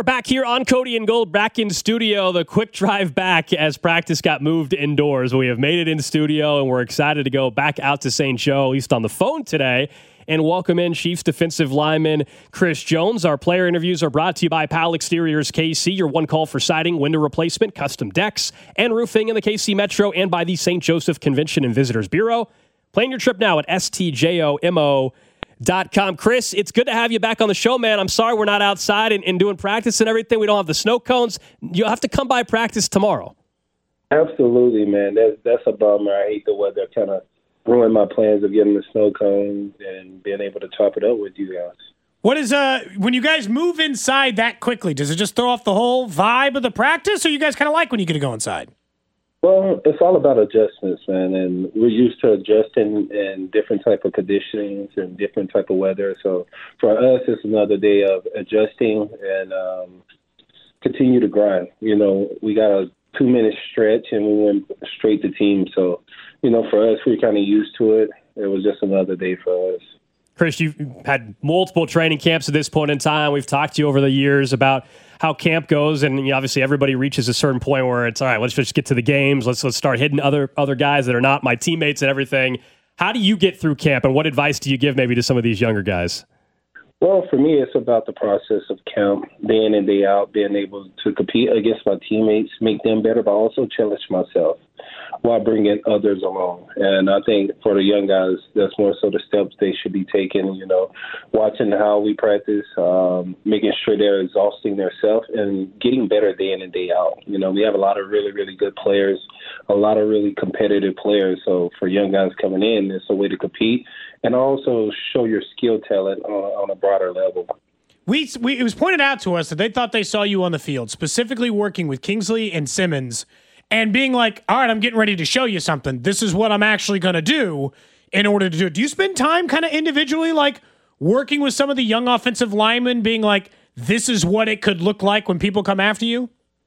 we're back here on Cody and Gold, back in studio. The quick drive back as practice got moved indoors. We have made it in studio, and we're excited to go back out to St. Joe, at least on the phone today, and welcome in Chiefs defensive lineman Chris Jones. Our player interviews are brought to you by Powell Exteriors KC, your one call for siding, window replacement, custom decks, and roofing in the KC Metro, and by the St. Joseph Convention and Visitors Bureau. Plan your trip now at stjomo.com. Chris, it's good to have you back on the show, man. I'm sorry we're not outside and doing practice and everything. We don't have the snow cones. You'll have to come by practice tomorrow. Absolutely, man. That's a bummer. I hate the weather. Kind of ruined my plans of getting the snow cones and being able to chop it up with you guys. What is when you guys move inside that quickly, does it just throw off the whole vibe of the practice, or you guys kind of like when you get to go inside? Well, it's all about adjustments, man, and we're used to adjusting in different type of conditions and different type of weather. So for us, it's another day of adjusting and continue to grind. You know, we got a 2-minute stretch and we went straight to team. So, you know, for us, we're kind of used to it. It was just another day for us. Chris, you've had multiple training camps at this point in time. We've talked to you over the years about how camp goes, and obviously everybody reaches a certain point where it's all right. Let's just get to the games. Let's start hitting other guys that are not my teammates and everything. How do you get through camp, and what advice do you give maybe to some of these younger guys? Well, for me, it's about the process of camp, day in and day out, being able to compete against my teammates, make them better, but also challenge myself while bringing others along. And I think for the young guys, that's more so the steps they should be taking, you know, watching how we practice, making sure they're exhausting themselves and getting better day in and day out. You know, we have a lot of really, really good players, a lot of really competitive players. So for young guys coming in, it's a way to compete and also show your skill talent on a broader level. It was pointed out to us that they thought they saw you on the field, specifically working with Kingsley and Simmons, and being like, all right, I'm getting ready to show you something. This is what I'm actually going to do in order to do it. Do you spend time kind of individually, like working with some of the young offensive linemen, being like, this is what it could look like when people come after you?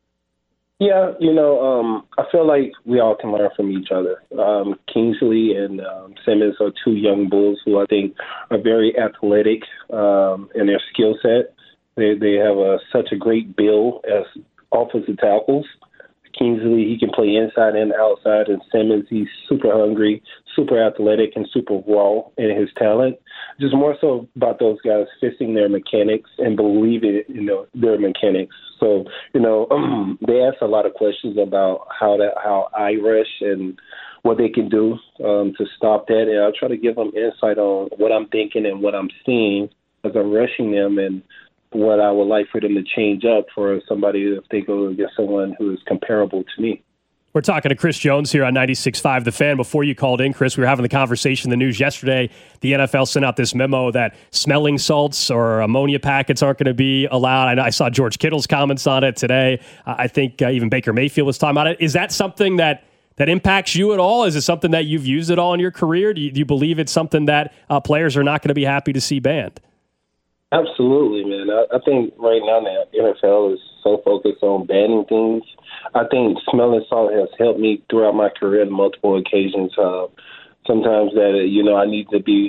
Yeah, you know, I feel like we all can learn from each other. Kingsley and Simmons are two young bulls who I think are very athletic in their skill set. They have such a great build as offensive tackles. Kingsley, he can play inside and outside, and Simmons, he's super hungry, super athletic, and super raw in his talent. Just more so about those guys fixing their mechanics and believing, you know, their mechanics. So, you know, they ask a lot of questions about how I rush and what they can do to stop that, and I'll try to give them insight on what I'm thinking and what I'm seeing as I'm rushing them, and what I would like for them to change up for somebody if they go against someone who is comparable to me. We're talking to Chris Jones here on 96.5 The Fan. Before you called in, Chris, we were having the conversation in the news yesterday. The NFL sent out this memo that smelling salts or ammonia packets aren't going to be allowed. I saw George Kittle's comments on it today. I think even Baker Mayfield was talking about it. Is that something that impacts you at all? Is it something that you've used at all in your career? Do you believe it's something that players are not going to be happy to see banned? Absolutely, man. I think right now the NFL is so focused on banning things. I think smelling salt has helped me throughout my career on multiple occasions. Sometimes that, you know, I need to be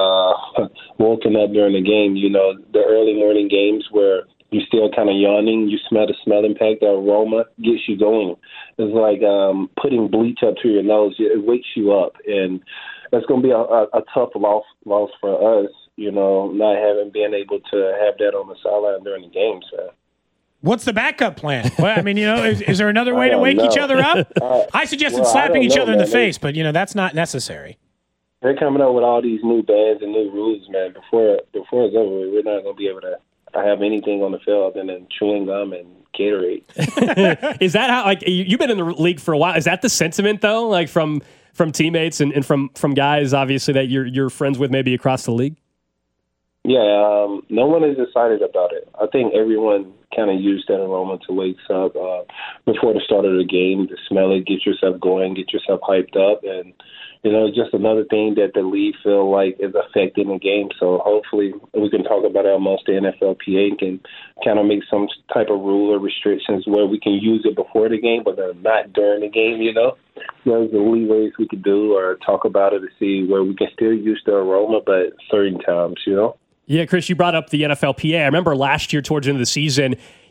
woken up during the game. You know, the early morning games where you're still kind of yawning, you smell the smelling pack, the aroma gets you going. It's like putting bleach up to your nose. It wakes you up, and that's going to be a tough loss for us. You know, not been able to have that on the sideline during the games, man. What's the backup plan? Well, I mean, you know, is there another way to wake each other up? I suggested slapping each other in the face, but, you know, that's not necessary. They're coming up with all these new bans and new rules, man. Before it's over, we're not going to be able to have anything on the field other than chewing gum and Gatorade. Is that how, like, you've been in the league for a while. Is that the sentiment, though, like from teammates and from guys, obviously, that you're friends with maybe across the league? Yeah, no one is excited about it. I think everyone kind of used that aroma to wake up before the start of the game, to smell it, get yourself going, get yourself hyped up. And, you know, just another thing that the league feel like is affecting the game. So hopefully we can talk about it amongst the NFLPA and can kind of make some type of rule or restrictions where we can use it before the game, but not during the game, you know. There's the leeways we could do or talk about it to see where we can still use the aroma, but certain times, you know. Yeah, Chris, you brought up the NFLPA. I remember last year towards the end of the season,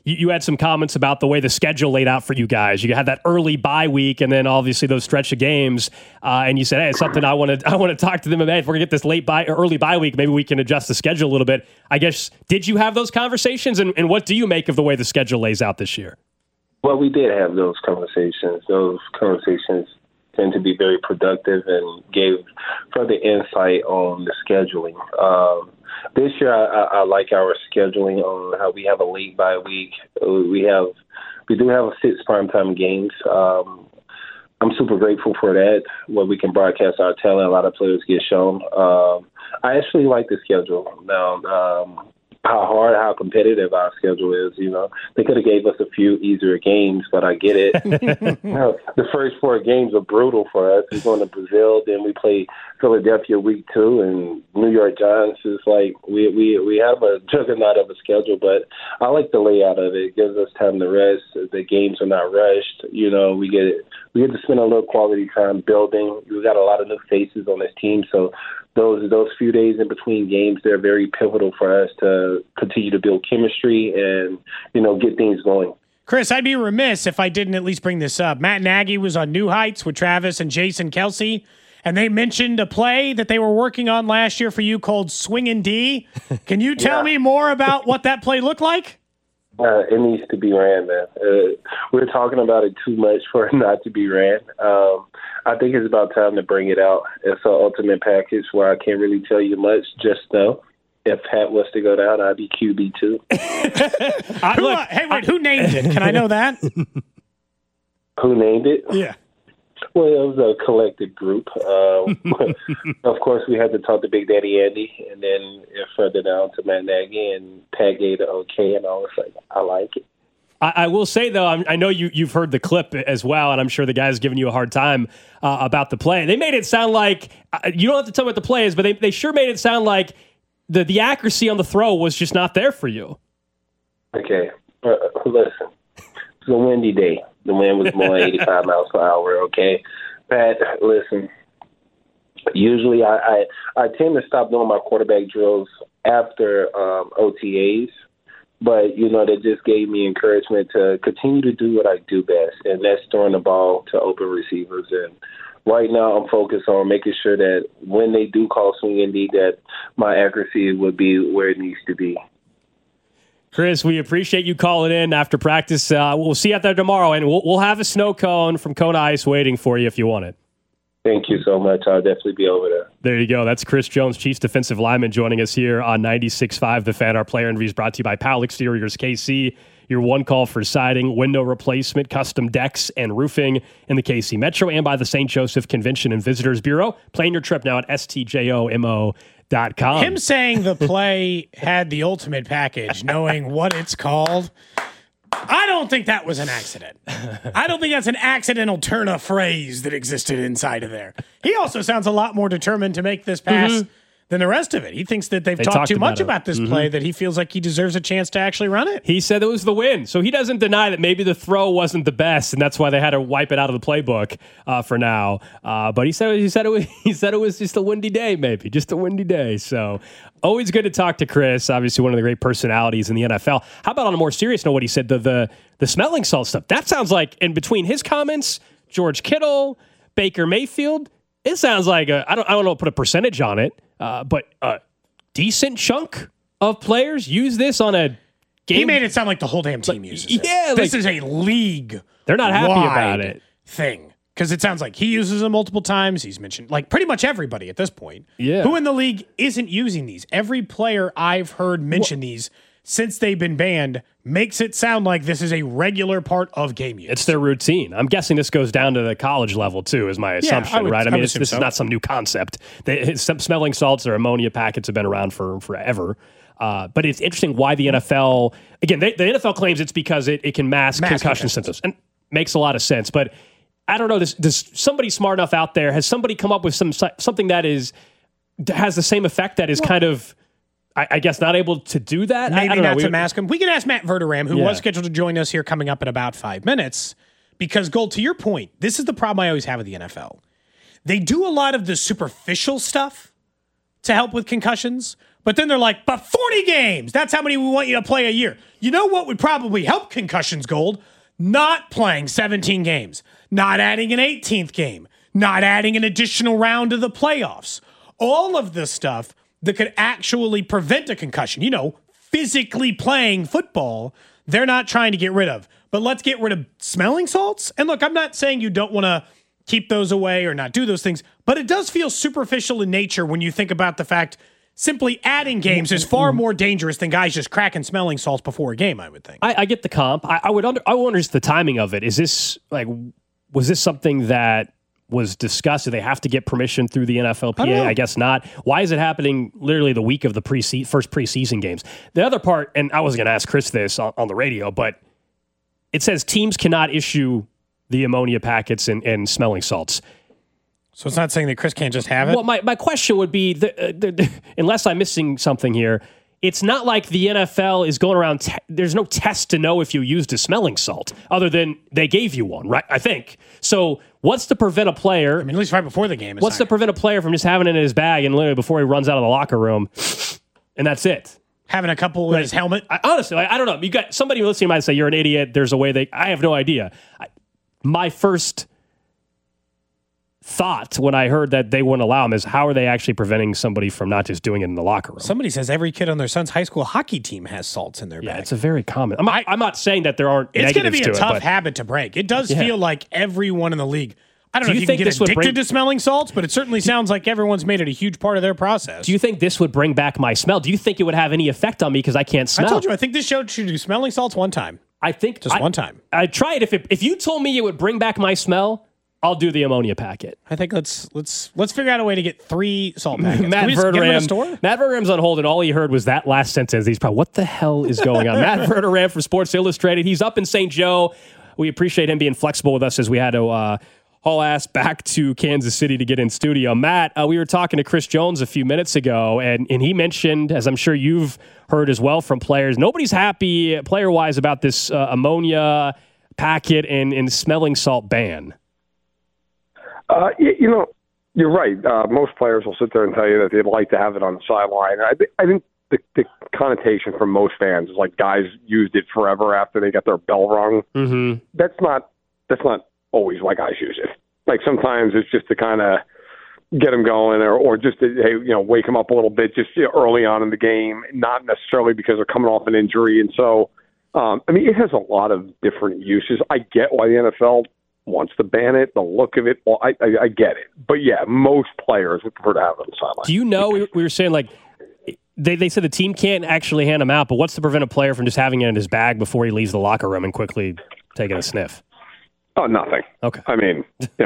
you had some comments about the way the schedule laid out for you guys. You had that early bye week, and then obviously those stretch of games. And you said, "Hey, it's something I want to talk to them about. If we're gonna get this early bye week, maybe we can adjust the schedule a little bit." I guess, did you have those conversations, and what do you make of the way the schedule lays out this year? Well, we did have those conversations. Those conversations tend to be very productive and gave further insight on the scheduling. This year, I like our scheduling on how we have a late bye week. We do have 6 primetime games. I'm super grateful for that, where we can broadcast our talent. A lot of players get shown. I actually like the schedule. Now, how competitive our schedule is, they could have gave us a few easier games, but I get it. The first 4 games are brutal for us. We're going to Brazil, then we play Philadelphia week 2, and New York Giants is like, we have a juggernaut of a schedule, but I like the layout of it. It gives us time to rest. The games are not rushed. We get to spend a little quality time building. We got a lot of new faces on this team, so those few days in between games, they're very pivotal for us to continue to build chemistry and, get things going. Chris, I'd be remiss if I didn't at least bring this up. Matt Nagy was on New Heights with Travis and Jason Kelsey, and they mentioned a play that they were working on last year for you called Swingin' D. Can you tell me more about what that play looked like? It needs to be ran, man. We're talking about it too much for it not to be ran. I think it's about time to bring it out. It's an ultimate package where I can't really tell you much. Just know if Pat was to go down, I'd be QB too. Who named it? Can I know that? Who named it? Yeah. Well, it was a collective group. Of course, we had to talk to Big Daddy Andy, and then further down to Matt Nagy, and Pat gave the okay, and I was like, I like it. I will say, though, I know you've heard the clip as well, and I'm sure the guy's giving you a hard time about the play. They made it sound like, you don't have to tell me what the play is, but they sure made it sound like the accuracy on the throw was just not there for you. Okay, listen, it's a windy day. The wind was blowing 85 miles per hour, okay? Pat, listen, usually I tend to stop doing my quarterback drills after OTAs, but, that just gave me encouragement to continue to do what I do best, and that's throwing the ball to open receivers. And right now I'm focused on making sure that when they do call swing indeed, that my accuracy would be where it needs to be. Chris, we appreciate you calling in after practice. We'll see you out there tomorrow, and we'll have a snow cone from Kona Ice waiting for you if you want it. Thank you so much. I'll definitely be over there. There you go. That's Chris Jones, Chiefs defensive lineman, joining us here on 96.5 The Fan. Our player interview is brought to you by Powell Exteriors KC, your one call for siding, window replacement, custom decks, and roofing in the KC Metro, and by the St. Joseph Convention and Visitors Bureau. Plan your trip now at stjomo.com. Him saying the play had the ultimate package, knowing what it's called, I don't think that was an accident. I don't think that's an accidental turn of phrase that existed inside of there. He also sounds a lot more determined to make this pass than the rest of it. He thinks that they've talked too much about this play, that he feels like he deserves a chance to actually run it. He said it was the win, so he doesn't deny that maybe the throw wasn't the best, and that's why they had to wipe it out of the playbook for now. But he said it was just a windy day, maybe just a windy day. So always good to talk to Chris. Obviously, one of the great personalities in the NFL. How about on a more serious note? What he said, the smelling salt stuff. That sounds like, in between his comments, George Kittle, Baker Mayfield, it sounds like I don't know, put a percentage on it. But a decent chunk of players use this on a game. He made it sound like the whole damn team uses it. Yeah, this is a league. They're not happy about it. Thing. Because it sounds like he uses them multiple times. He's mentioned like pretty much everybody at this point. Yeah. Who in the league isn't using these? Every player I've heard mention these since they've been banned makes it sound like this is a regular part of game use. It's their routine. I'm guessing this goes down to the college level too, is my assumption, right? I mean, this is not some new concept. Some smelling salts or ammonia packets have been around for forever. But it's interesting why the NFL, again, the NFL claims it's because it can mask concussion symptoms, and makes a lot of sense. But I don't know, does somebody smart enough out there, has somebody come up with something that has the same effect that is kind of, I guess, not able to do that? Maybe not to mask him. We can ask Matt Verderam, who was scheduled to join us here coming up in about 5 minutes, because, Gold, to your point, this is the problem I always have with the NFL. They do a lot of the superficial stuff to help with concussions, But then they're like, but 40 games, that's how many we want you to play a year. You know what would probably help concussions, Gold? Not playing 17 games, not adding an 18th game, not adding an additional round of the playoffs. All of this stuff that could actually prevent a concussion, physically playing football, they're not trying to get rid of. But let's get rid of smelling salts. And look, I'm not saying you don't want to keep those away or not do those things, but it does feel superficial in nature when you think about the fact simply adding games is far more dangerous than guys just cracking smelling salts before a game, I would think. I get the comp. I wonder just the timing of it. Is this was this something that was discussed? Do they have to get permission through the NFLPA? I guess not. Why is it happening literally the week of the first preseason games? The other part, and I was going to ask Chris this on the radio, but it says teams cannot issue the ammonia packets and smelling salts. So it's not saying that Chris can't just have it? Well, my question would be, unless I'm missing something here, it's not like the NFL is going around, there's no test to know if you used a smelling salt, other than they gave you one, right? I think. So what's to prevent a player... at least right before the game. What's to prevent a player from just having it in his bag and literally before he runs out of the locker room, and that's it? Having a couple in his helmet? Honestly, I don't know. You got somebody listening might say, you're an idiot, there's a way I have no idea. My first thought when I heard that they wouldn't allow him is, how are they actually preventing somebody from not just doing it in the locker room? Somebody says every kid on their son's high school hockey team has salts in their bag. Yeah, it's a very common. I'm not saying that there aren't negatives to it. It's going to be a tough habit to break. It does feel like everyone in the league, I don't know if you can get addicted to smelling salts, but it certainly sounds like everyone's made it a huge part of their process. Do you think this would bring back my smell? Do you think it would have any effect on me because I can't smell? I told you, I think this show should do smelling salts one time. I think just one time. I'd try it. If you told me it would bring back my smell, I'll do the ammonia packet. I think let's figure out a way to get 3 salt packets. Matt Verderam's on hold, and all he heard was that last sentence. He's probably, what the hell is going on? Matt Verderam from Sports Illustrated. He's up in St. Joe. We appreciate him being flexible with us as we had to haul ass back to Kansas City to get in studio. Matt, we were talking to Chris Jones a few minutes ago, and he mentioned, as I'm sure you've heard as well from players, nobody's happy player-wise about this ammonia packet and smelling salt ban. You're right. Most players will sit there and tell you that they'd like to have it on the sideline. I think the connotation from most fans is like guys used it forever after they got their bell rung. Mm-hmm. That's not always why guys use it. Like sometimes it's just to kind of get them going or just to, wake them up a little bit just early on in the game, not necessarily because they're coming off an injury. And so, it has a lot of different uses. I get why the NFL wants to ban it, the look of it. Well, I get it. But yeah, most players would prefer to have it on the sideline. Do you know, we were saying like, they said the team can't actually hand them out, but what's to prevent a player from just having it in his bag before he leaves the locker room and quickly taking a sniff? Oh, nothing. Okay. What's the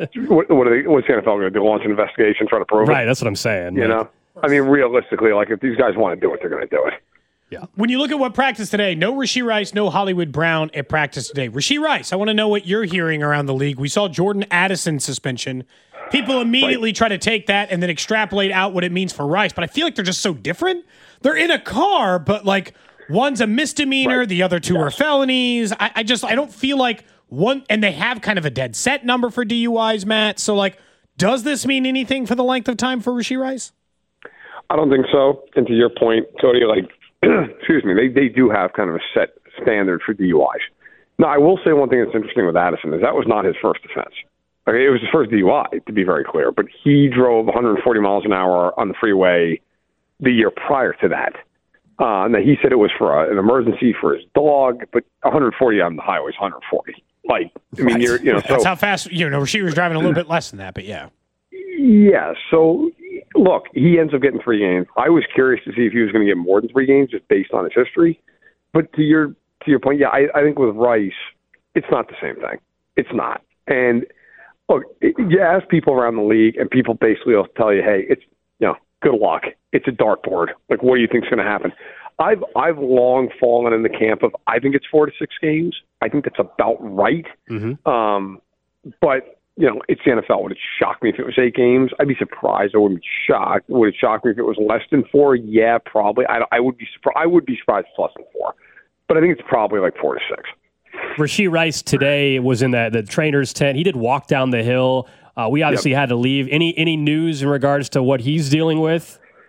NFL going to do? Launch an investigation, try to prove it? Right, that's what I'm saying. Realistically, like if these guys want to do it, they're going to do it. Yeah. When you look at what practice today, no Rashee Rice, no Hollywood Brown at practice today. Rashee Rice, I want to know what you're hearing around the league. We saw Jordan Addison suspension. People immediately try to take that and then extrapolate out what it means for Rice, but I feel like they're just so different. They're in a car, but like one's a misdemeanor, the other two are felonies. I don't feel like one, and they have kind of a dead set number for DUIs, Matt. So like, does this mean anything for the length of time for Rashee Rice? I don't think so. And to your point, Cody, excuse me, they do have kind of a set standard for DUIs. Now, I will say one thing that's interesting with Addison is that was not his first offense. Okay, it was his first DUI, to be very clear, but he drove 140 miles an hour on the freeway the year prior to that. And he said it was for an emergency for his dog, but 140 on the highway is 140. That's how fast, she was driving a little bit less than that, but yeah. Yeah, so look, he ends up getting 3 games. I was curious to see if he was going to get more than 3 games just based on his history. But to your point, yeah, I think with Rice, it's not the same thing. It's not. And look, you ask people around the league, and people basically will tell you, hey, it's good luck. It's a dartboard. Like, what do you think's going to happen? I've long fallen in the camp of I think it's 4 to 6 games. I think that's about right. Mm-hmm. But it's the NFL. Would it shock me if it was 8 games? I'd be surprised. I wouldn't be shocked. Would it shock me if it was less than 4? Yeah, probably. I would be surprised. I would be surprised if it's less than 4. But I think it's probably like 4 to 6. Rashee Rice today was in the trainer's tent. He did walk down the hill. We obviously had to leave. Any news in regards to what he's dealing with?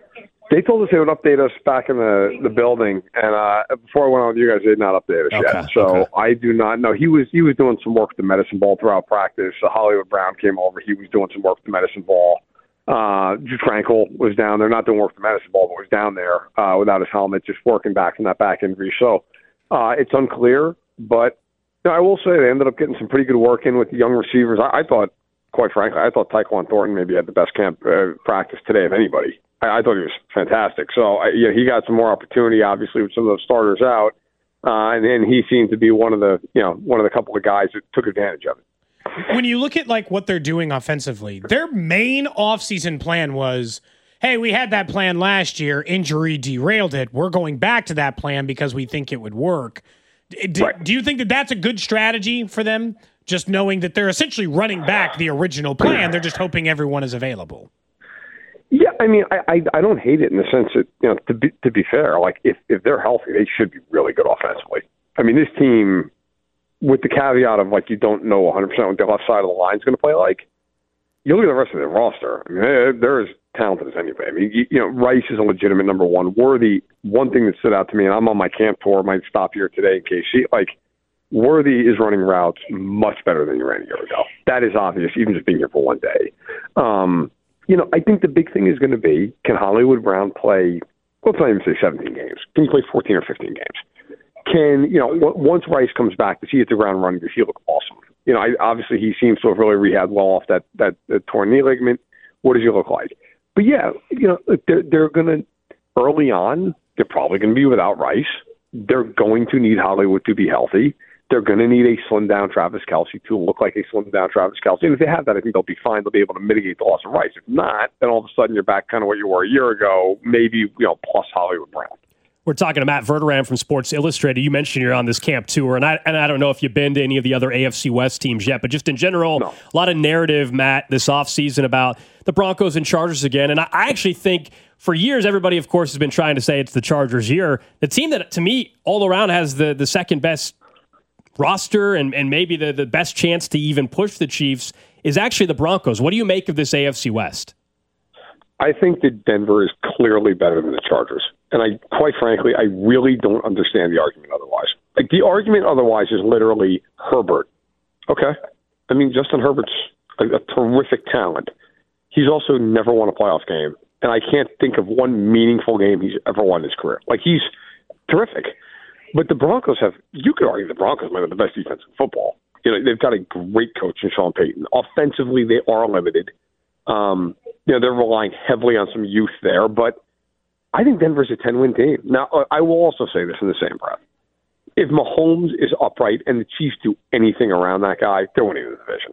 They told us they would update us back in the building, and before I went on with you guys, they did not update us yet. So I do not know. He was doing some work with the medicine ball throughout practice. Hollywood Brown came over. He was doing some work with the medicine ball. Drew Tranquil was down there, not doing work with the medicine ball, but was down there without his helmet, just working back from that back injury. So it's unclear, but I will say they ended up getting some pretty good work in with the young receivers. I thought, quite frankly, Tyquan Thornton maybe had the best camp practice today of anybody. I thought he was fantastic. So he got some more opportunity, obviously, with some of those starters out, and then he seemed to be one of the couple of guys that took advantage of it. When you look at like what they're doing offensively, their main offseason plan was, hey, we had that plan last year, injury derailed it. We're going back to that plan because we think it would work. Do you think that that's a good strategy for them? Just knowing that they're essentially running back the original plan, they're just hoping everyone is available. Yeah, I mean, I don't hate it in the sense that, to be fair, like if they're healthy, they should be really good offensively. I mean, this team, with the caveat of like you don't know 100% what the left side of the line is going to play like, you look at the rest of their roster. I mean, they're as talented as anybody. I mean, Rice is a legitimate number one. Worthy, one thing that stood out to me, and I'm on my camp tour, might stop here today in case Worthy is running routes much better than he ran a year ago. That is obvious, even just being here for one day. I think the big thing is going to be, can Hollywood Brown play, let's not even say 17 games. Can he play 14 or 15 games? Once Rice comes back, does he hit the ground running? Does he look awesome? Obviously he seems to have really rehabbed well off that torn knee ligament. What does he look like? But yeah, they're going to, early on, they're probably going to be without Rice. They're going to need Hollywood to be healthy. They're going to need a slimmed-down Travis Kelce to look like a slimmed-down Travis Kelce. And if they have that, I think they'll be fine. They'll be able to mitigate the loss of Rice. If not, then all of a sudden you're back kind of what you were a year ago, maybe plus Hollywood Brown. We're talking to Matt Verderame from Sports Illustrated. You mentioned you're on this camp tour, and I don't know if you've been to any of the other AFC West teams yet, but just in general, A lot of narrative, Matt, this offseason about the Broncos and Chargers again. And I actually think for years, everybody, of course, has been trying to say it's the Chargers' year. The team that, to me, all around has the second best roster and maybe the best chance to even push the Chiefs is actually the Broncos. What do you make of this AFC West? I think that Denver is clearly better than the Chargers. And quite frankly, I really don't understand the argument otherwise. Like, the argument otherwise is literally Herbert. Okay? I mean, Justin Herbert's a terrific talent. He's also never won a playoff game. And I can't think of one meaningful game he's ever won in his career. Like, he's terrific. But the Broncos you could argue the Broncos might have the best defense in football. They've got a great coach in Sean Payton. Offensively, they are limited. They're relying heavily on some youth there, but I think Denver's a 10-win team. Now, I will also say this in the same breath. If Mahomes is upright and the Chiefs do anything around that guy, they're winning the division.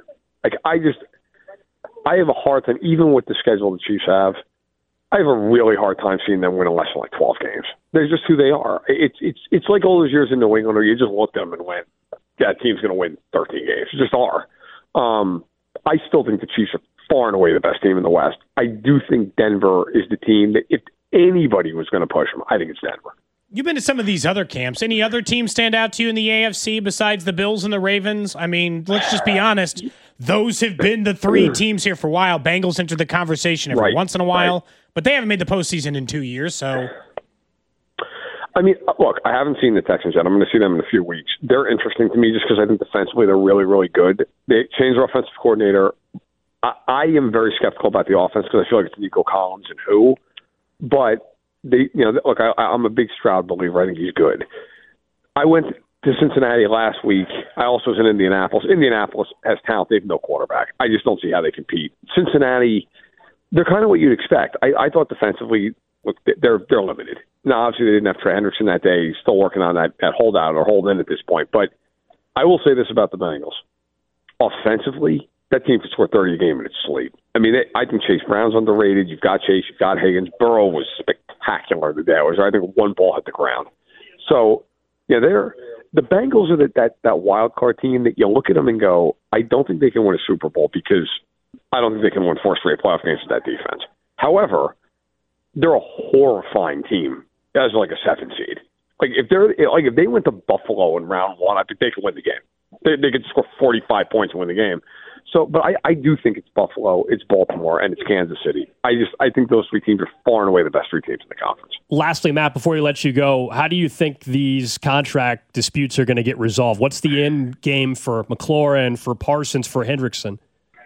I have a hard time, even with the schedule the Chiefs have, I have a really hard time seeing them win less than 12 games. They're just who they are. It's like all those years in New England where you just looked at them and went, that team's going to win 13 games. They just are. I still think the Chiefs are far and away the best team in the West. I do think Denver is the team that if anybody was going to push them, I think it's Denver. You've been to some of these other camps. Any other teams stand out to you in the AFC besides the Bills and the Ravens? I mean, let's just be honest. Those have been the three teams here for a while. Bengals enter the conversation every once in a while, but they haven't made the postseason in 2 years, so... I mean, look, I haven't seen the Texans yet. I'm going to see them in a few weeks. They're interesting to me just because I think defensively they're really, really good. They changed their offensive coordinator. I am very skeptical about the offense because I feel like it's Nico Collins and who. But, look, I'm a big Stroud believer. I think he's good. I went to Cincinnati last week. I also was in Indianapolis. Indianapolis has talent. They have no quarterback. I just don't see how they compete. Cincinnati, they're kind of what you'd expect. I thought defensively, look, they're limited. Now, obviously, they didn't have Trey Hendrickson that day. He's still working on that holdout or hold in at this point. But I will say this about the Bengals. Offensively, that team could score 30 a game in its sleep. I mean, I think Chase Brown's underrated. You've got Chase. You've got Higgins. Burrow was spectacular today. I think one ball hit the ground. So, yeah, the Bengals are that wild card team that you look at them and go, I don't think they can win a Super Bowl because I don't think they can win 4 straight playoff games with that defense. However, they're a horrifying team as like a 7 seed. If they went to Buffalo in round 1, I think they could win the game. They could score 45 points and win the game. So, but I do think it's Buffalo, it's Baltimore, and it's Kansas City. I think those three teams are far and away the best three teams in the conference. Lastly, Matt, before we let you go, how do you think these contract disputes are going to get resolved? What's the end game for McLaurin, for Parsons, for Hendrickson?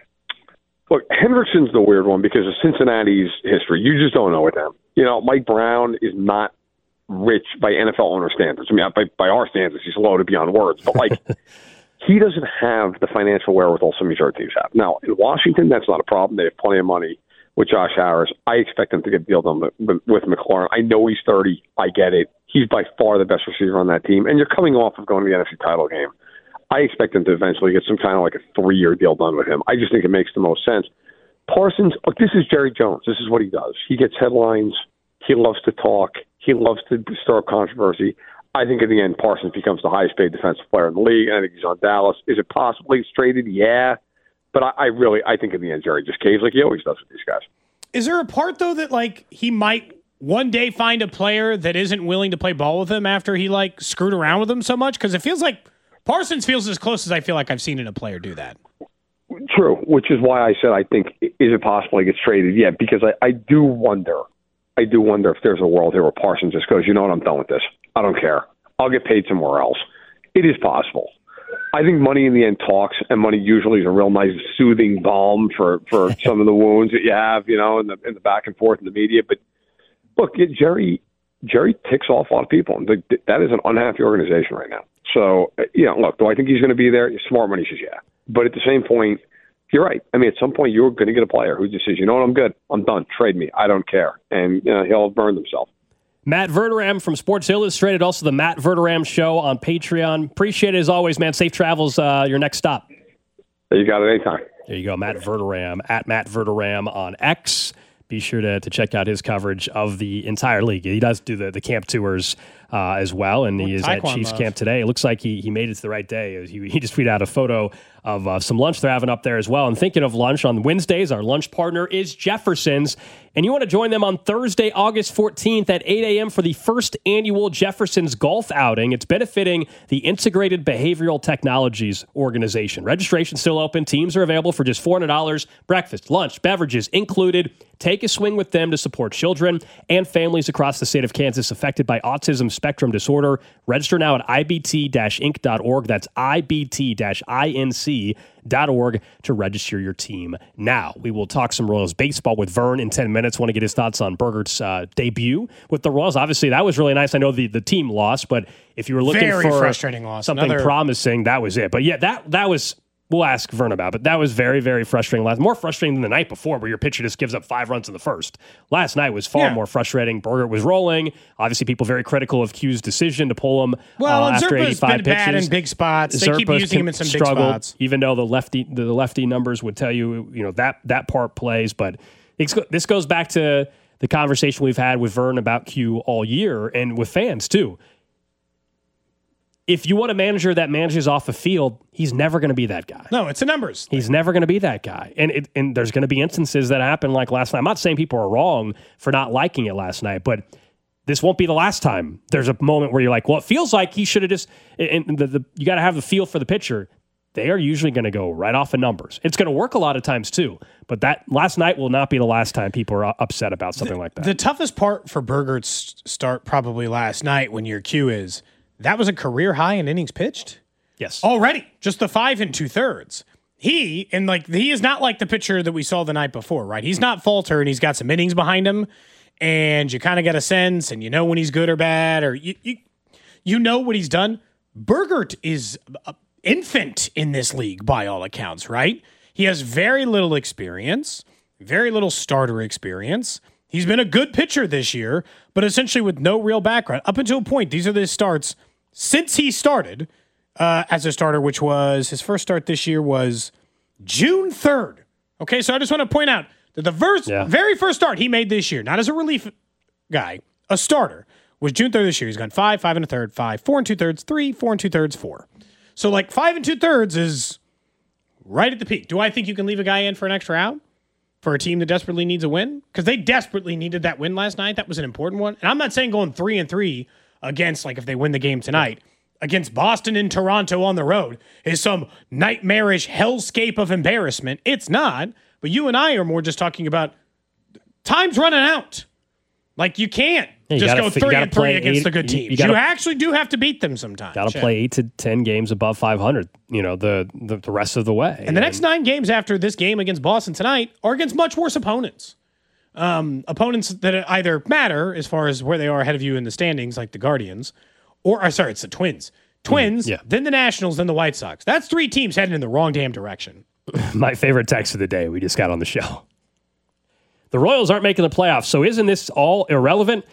Look, Hendrickson's the weird one because of Cincinnati's history. You just don't know with them. You know, Mike Brown is not rich by NFL owner standards. I mean, by our standards, he's loaded beyond words. But, like, he doesn't have the financial wherewithal some of these other teams have. Now, in Washington, that's not a problem. They have plenty of money with Josh Harris. I expect them to get a deal done with McLaurin. I know he's 30. I get it. He's by far the best receiver on that team. And you're coming off of going to the NFC title game. I expect them to eventually get some kind of like a 3-year deal done with him. I just think it makes the most sense. Parsons, look, this is Jerry Jones. This is what he does. He gets headlines. He loves to talk. He loves to stir up controversy. I think in the end, Parsons becomes the highest paid defensive player in the league, and I think he's on Dallas. Is it possibly he's traded? Yeah. But I think in the end, Jerry just caves like he always does with these guys. Is there a part, though, that, like, he might one day find a player that isn't willing to play ball with him after he, like, screwed around with him so much? Because it feels like Parsons feels as close as I feel like I've seen in a player do that. True, which is why I said I think, is it possible he gets traded? Yeah, because I do wonder. I do wonder if there's a world here where Parsons just goes, you know what, I'm done with this. I don't care. I'll get paid somewhere else. It is possible. I think money in the end talks, and money usually is a real nice soothing balm for some of the wounds that you have, you know, in the back and forth in the media. But look, Jerry ticks off a lot of people. That is an unhappy organization right now. So, you know, look, do I think he's going to be there? Smart money says yeah. But at the same point, you're right. I mean, at some point, you're going to get a player who just says, you know what, I'm good. I'm done. Trade me. I don't care. And, you know, he'll have burned himself. Matt Verderam from Sports Illustrated, also the Matt Verderam Show on Patreon. Appreciate it as always, man. Safe travels, your next stop. You got it anytime. There you go, Matt Verderam, at Matt Verderam on X. Be sure to check out his coverage of the entire league. He does do the camp tours as well, and he is at Chiefs camp today. It looks like he made it to the right day. He just tweeted out a photo of some lunch they're having up there as well. And thinking of lunch, on Wednesdays, our lunch partner is Jefferson's. And you want to join them on Thursday, August 14th at 8 a.m. for the first annual Jefferson's Golf Outing. It's benefiting the Integrated Behavioral Technologies Organization. Registration still open. Teams are available for just $400. Breakfast, lunch, beverages included. Take a swing with them to support children and families across the state of Kansas affected by autism spectrum disorder. Register now at ibt-inc.org. That's ibt-inc.org to register your team now. We will talk some Royals baseball with Vern in 10 minutes. Want to get his thoughts on Burgert's debut with the Royals. Obviously, that was really nice. I know the team lost, but if you were looking Very for frustrating loss. something promising, that was it. But yeah, that was... We'll ask Vern about, but that was very, very frustrating. More frustrating than the night before, where your pitcher just gives up 5 runs in the first. Last night was far more frustrating. Burgert was rolling. Obviously, people very critical of Q's decision to pull him after 85 been pitches. Bad in big spots. They keep using him in some big spots. Even though the lefty numbers would tell you, that part plays. But this goes back to the conversation we've had with Vern about Q all year, and with fans too. If you want a manager that manages off the field, he's never going to be that guy. No, it's the numbers. He's never going to be that guy. And there's going to be instances that happen like last night. I'm not saying people are wrong for not liking it last night, but this won't be the last time there's a moment where you're like, well, it feels like he should have just – you got to have the feel for the pitcher. They are usually going to go right off of numbers. It's going to work a lot of times too, but that last night will not be the last time people are upset about something like that. The toughest part for Burgert's start probably last night when your Q is – that was a career high in innings pitched. Yes. Already. Just the 5 2/3. He is not like the pitcher that we saw the night before, right? He's not Falter, and he's got some innings behind him, and you kind of get a sense, and you know when he's good or bad, or you know what he's done. Burgert is an infant in this league by all accounts, right? He has very little experience, very little starter experience. He's been a good pitcher this year, but essentially with no real background. Up until a point, these are the starts since he started as a starter, which was his first start this year was June 3rd. Okay, so I just want to point out that the very first start he made this year, not as a relief guy, a starter, was June 3rd this year. He's gone 5, 5 1/3, 5, 4 2/3, 3, 4 2/3, 4. So like 5 2/3 is right at the peak. Do I think you can leave a guy in for an extra out for a team that desperately needs a win? Because they desperately needed that win last night. That was an important one. And I'm not saying going 3-3 against, like, if they win the game tonight, against Boston and Toronto on the road is some nightmarish hellscape of embarrassment. It's not. But you and I are more just talking about time's running out. Like, you can't just go 3-3 against the good teams. You actually do have to beat them sometimes. Got to play 8 to 10 games above 500, the rest of the way. And the next 9 games after this game against Boston tonight are against much worse opponents. Opponents that either matter as far as where they are ahead of you in the standings, like the Guardians, it's the Twins. Then the Nationals, then the White Sox. That's 3 teams heading in the wrong damn direction. My favorite text of the day we just got on the show. The Royals aren't making the playoffs, so isn't this all irrelevant?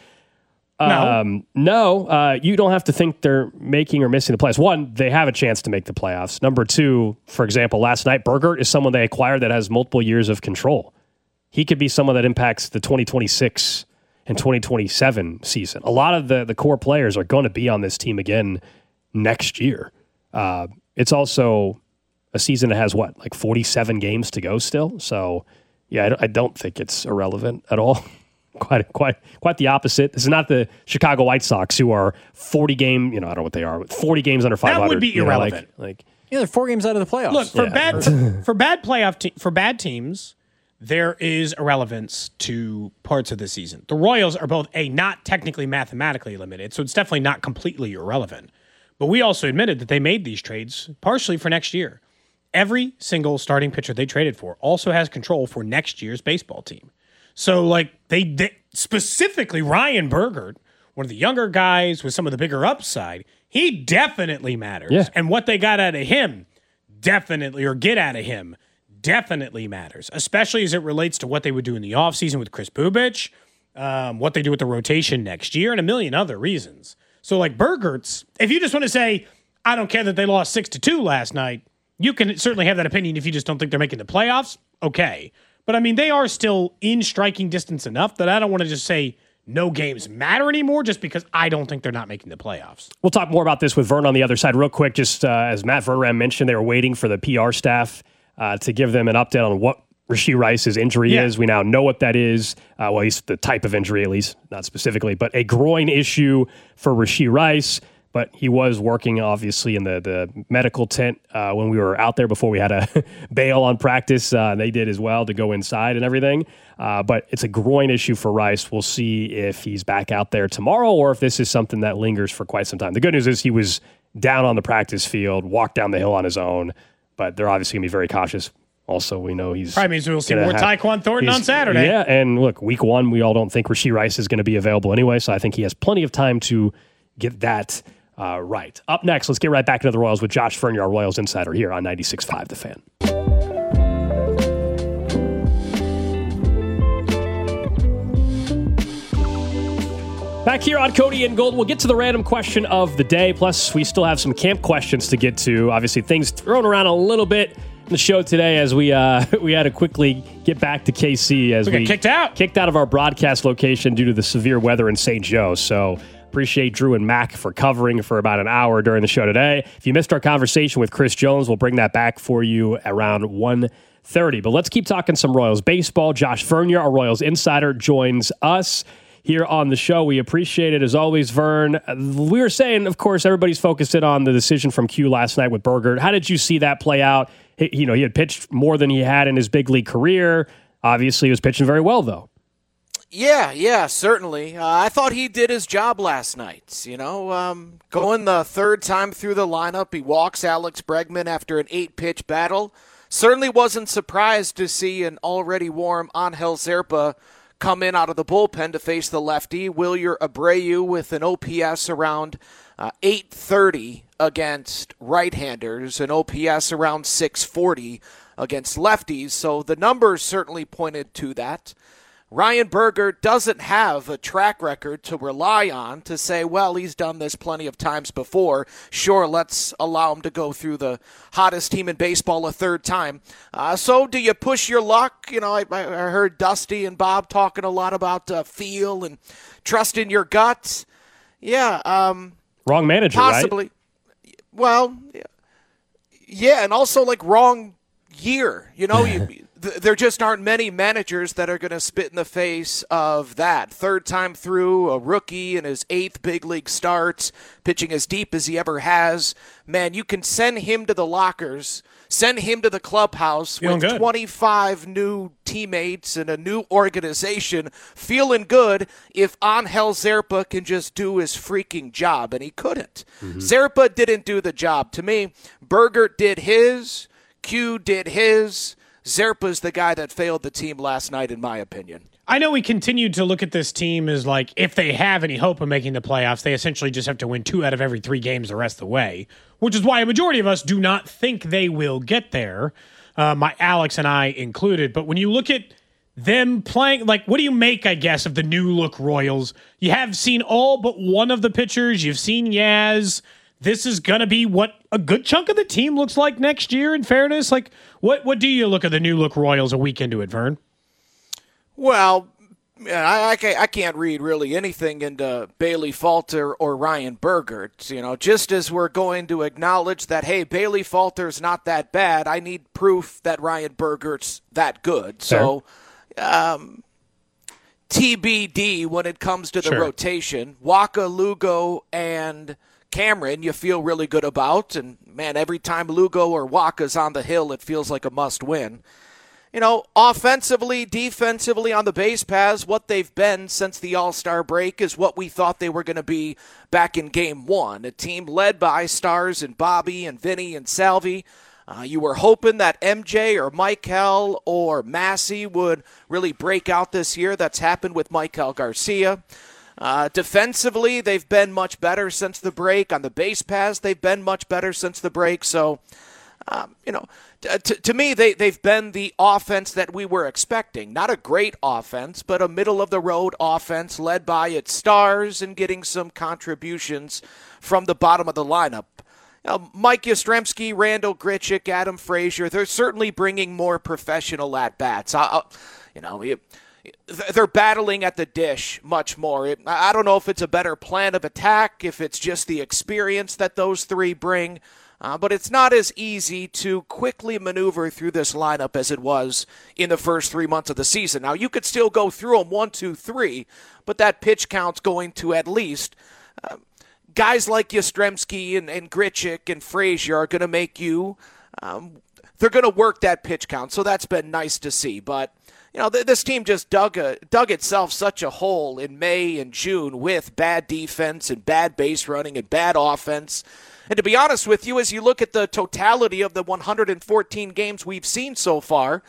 No, you don't have to think they're making or missing the playoffs. One, they have a chance to make the playoffs. Number 2, for example, last night, Bergert is someone they acquired that has multiple years of control. He could be someone that impacts the 2026 and 2027 season. A lot of the core players are going to be on this team again next year. It's also a season that has 47 games to go still. So yeah, I don't think it's irrelevant at all. Quite the opposite. This is not the Chicago White Sox, who are 40 game. I don't know what they are. 40 games under 500. That would be irrelevant. They're 4 games out of the playoffs. Look, for bad teams, there is irrelevance to parts of the season. The Royals are both not technically mathematically limited, so it's definitely not completely irrelevant. But we also admitted that they made these trades partially for next year. Every single starting pitcher they traded for also has control for next year's baseball team. So, they specifically Ryan Bergert, one of the younger guys with some of the bigger upside, he definitely matters. Yeah. And what they got out of him definitely matters, especially as it relates to what they would do in the offseason with Chris Bubich, what they do with the rotation next year, and a million other reasons. So, Bergert's, if you just want to say, I don't care that they lost 6-2 last night, you can certainly have that opinion if you just don't think they're making the playoffs. Okay. But, they are still in striking distance enough that I don't want to just say no games matter anymore just because I don't think they're not making the playoffs. We'll talk more about this with Vern on the other side real quick. Just as Matt Verderame mentioned, they were waiting for the PR staff to give them an update on what Rashee Rice's injury is. We now know what that is. At least the type of injury, at least, not specifically, but a groin issue for Rashee Rice. But he was working, obviously, in the medical tent when we were out there before we had to bail on practice. They did as well to go inside and everything. But it's a groin issue for Rice. We'll see if he's back out there tomorrow or if this is something that lingers for quite some time. The good news is he was down on the practice field, walked down the hill on his own. But they're obviously going to be very cautious. Also, we know he's probably means we'll see more Tyquan Thornton on Saturday. Yeah, and look, week 1, we all don't think Rashee Rice is going to be available anyway, so I think he has plenty of time to get that right. Up next, let's get right back into the Royals with Josh Fernier, our Royals insider, here on 96.5 The Fan. Back here on Cody and Gold, we'll get to the random question of the day. Plus, we still have some camp questions to get to. Obviously, things thrown around a little bit in the show today as we had to quickly get back to KC as we got kicked out of our broadcast location due to the severe weather in St. Joe. So appreciate Drew and Mac for covering for about an hour during the show today. If you missed our conversation with Chris Jones, we'll bring that back for you around 1:30. But let's keep talking some Royals baseball. Josh Fernier, our Royals insider, joins us here on the show. We appreciate it as always, Vern. We were saying, of course, everybody's focused in on the decision from Q last night with Bergert. How did you see that play out? He had pitched more than he had in his big league career. Obviously, he was pitching very well, though. Yeah, certainly. I thought he did his job last night. Going the third time through the lineup, he walks Alex Bregman after an 8-pitch battle. Certainly wasn't surprised to see an already warm Angel Zerpa come in out of the bullpen to face the lefty. Wilyer Abreu with an OPS around 830 against right-handers, an OPS around 640 against lefties. So the numbers certainly pointed to that. Ryan Bergert doesn't have a track record to rely on to say, well, he's done this plenty of times before. Sure, let's allow him to go through the hottest team in baseball a third time. So do you push your luck? I heard Dusty and Bob talking a lot about feel and trust in your guts. Yeah. Wrong manager, possibly. Right? Well, yeah, and also wrong year. there just aren't many managers that are going to spit in the face of that. Third time through, a rookie in his 8th big league start, pitching as deep as he ever has. Man, you can send him to the lockers, send him to the clubhouse with 25 new teammates and a new organization, feeling good if Angel Zerpa can just do his freaking job, and he couldn't. Zerpa didn't do the job. To me, Bergert did his, Q did his. Zerpa's the guy that failed the team last night, in my opinion. I know we continued to look at this team as like, if they have any hope of making the playoffs, they essentially just have to win 2 out of every 3 games the rest of the way, which is why a majority of us do not think they will get there, my Alex and I included. But when you look at them playing, like, what do you make, I guess, of the new look Royals? You have seen all but one of the pitchers. You've seen Yaz. This is going to be what a good chunk of the team looks like next year, in fairness. Like, what do you look at the new look Royals a week into it, Vern? Well, I can't read really anything into Bailey Falter or Ryan Bergert. You know, just as we're going to acknowledge that, hey, Bailey Falter's not that bad, I need proof that Ryan Bergert's that good. So, TBD when it comes to the rotation. Waka, Lugo, and Cameron you feel really good about, and man, every time Lugo or Waka's on the hill, it feels like a must-win. You know, offensively, defensively, on the base paths, what they've been since the All-Star break is what we thought they were going to be back in Game 1. A team led by stars and Bobby and Vinny and Salvi. You were hoping that MJ or Michael or Massey would really break out this year. That's happened with Michael Garcia. Defensively, they've been much better since the break. On the base paths, they've been much better since the break. So, to me, they've been the offense that we were expecting. Not a great offense, but a middle-of-the-road offense led by its stars and getting some contributions from the bottom of the lineup. Mike Yastrzemski, Randall Grichuk, Adam Frazier, they're certainly bringing more professional at-bats. They're battling at the dish much more. I don't know if it's a better plan of attack, if it's just the experience that those 3 bring, but it's not as easy to quickly maneuver through this lineup as it was in the first 3 months of the season. Now, you could still go through them 1, 2, 3, but that pitch count's going to at least guys like Yastrzemski and Grichuk and Frazier are going to make you they're going to work that pitch count, so that's been nice to see. But you know, this team just dug itself such a hole in May and June with bad defense and bad base running and bad offense. And to be honest with you, as you look at the totality of the 114 games we've seen so far,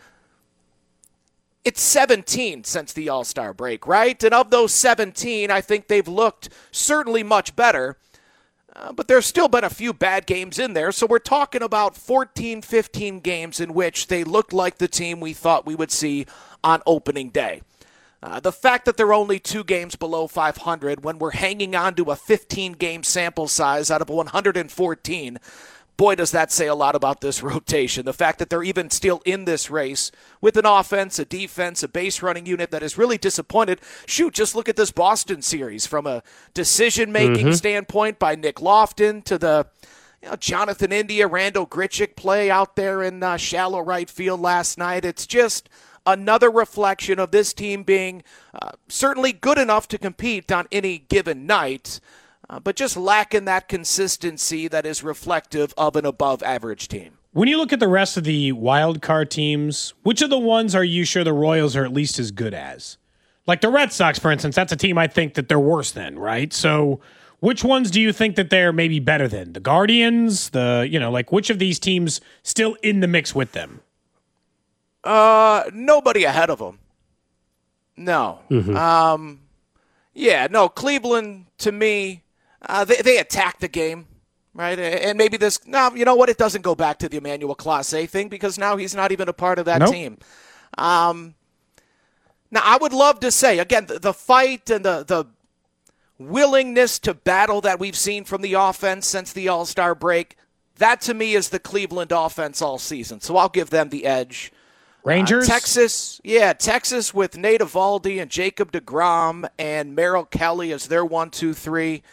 it's 17 since the All-Star break, right? And of those 17, I think they've looked certainly much better. But there's still been a few bad games in there, so we're talking about 14, 15 games in which they looked like the team we thought we would see on opening day. The fact that they're only 2 games below 500 when we're hanging on to a 15-game sample size out of 114, boy, does that say a lot about this rotation. The fact that they're even still in this race with an offense, a defense, a base running unit that is really disappointed. Shoot, just look at this Boston series from a decision-making standpoint by Nick Lofton to the Jonathan India, Randall Grichuk play out there in shallow right field last night. It's just another reflection of this team being certainly good enough to compete on any given night, but just lacking that consistency that is reflective of an above-average team. When you look at the rest of the wild card teams, which of the ones are you sure the Royals are at least as good as? Like the Red Sox, for instance, that's a team I think that they're worse than, right? So which ones do you think that they're maybe better than? The Guardians? Which of these teams still in the mix with them? Nobody ahead of them. No. Cleveland, to me, they attack the game, right? And maybe you know what? It doesn't go back to the Emmanuel Clase thing because now he's not even a part of that team. Now, I would love to say, again, the fight and the willingness to battle that we've seen from the offense since the All-Star break, that to me is the Cleveland offense all season. So I'll give them the edge. Rangers? Texas with Nate Eovaldi and Jacob deGrom and Merrill Kelly as their 1, 2, 3.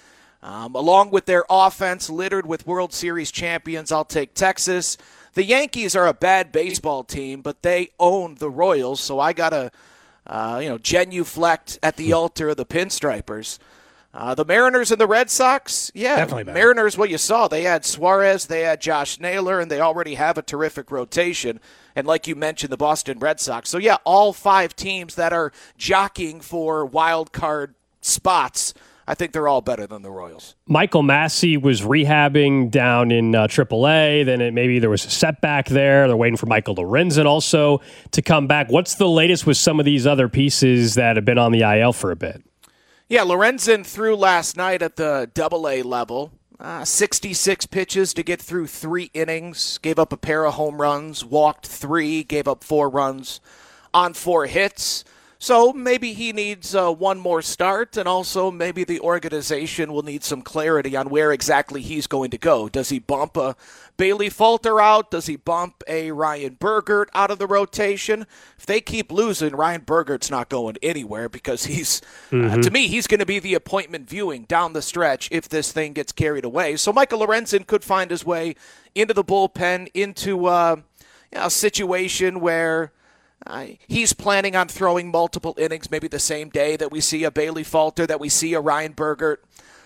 Along with their offense littered with World Series champions, I'll take Texas. The Yankees are a bad baseball team, but they own the Royals, so I got to, genuflect at the altar of the Pinstripers. The Mariners and the Red Sox, definitely bad. Mariners, what you saw, they had Suarez, they had Josh Naylor, and they already have a terrific rotation. And like you mentioned, the Boston Red Sox. So, all 5 teams that are jockeying for wild card spots, I think they're all better than the Royals. Michael Massey was rehabbing down in AAA. Then maybe there was a setback there. They're waiting for Michael Lorenzen also to come back. What's the latest with some of these other pieces that have been on the IL for a bit? Yeah, Lorenzen threw last night at the AA level. 66 pitches to get through 3 innings. Gave up a pair of home runs, walked 3, gave up 4 runs on 4 hits. So maybe he needs one more start, and also maybe the organization will need some clarity on where exactly he's going to go. Does he bump a Bailey Falter out? Does he bump a Ryan Bergert out of the rotation? If they keep losing, Ryan Bergert's not going anywhere because he's, to me, he's going to be the appointment viewing down the stretch if this thing gets carried away. So Michael Lorenzen could find his way into the bullpen, into a situation where he's planning on throwing multiple innings, maybe the same day that we see a Bailey Falter, that we see a Ryan Bergert.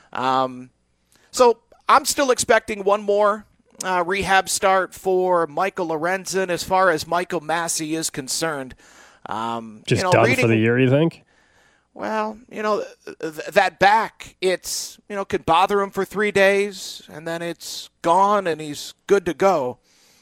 So I'm still expecting one more rehab start for Michael Lorenzen. As far as Michael Massey is concerned, just done for the year, you think? Well, that back, it's, could bother him for 3 days, and then it's gone, and he's good to go.